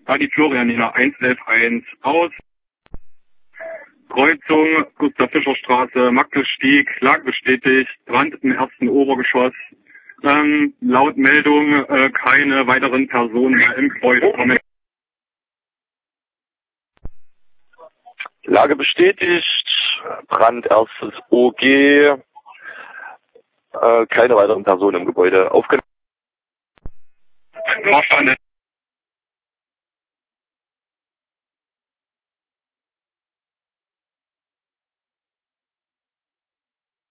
Adi Florianina 111 aus. Kreuzung Gustav Fischer Straße, Magdelstieg, Lage bestätigt, Brand im ersten Obergeschoss. Laut Meldung keine weiteren Personen mehr im Gebäude kommen. Lage bestätigt, Brand erstes OG, keine weiteren Personen im Gebäude aufgenommen. Verstanden.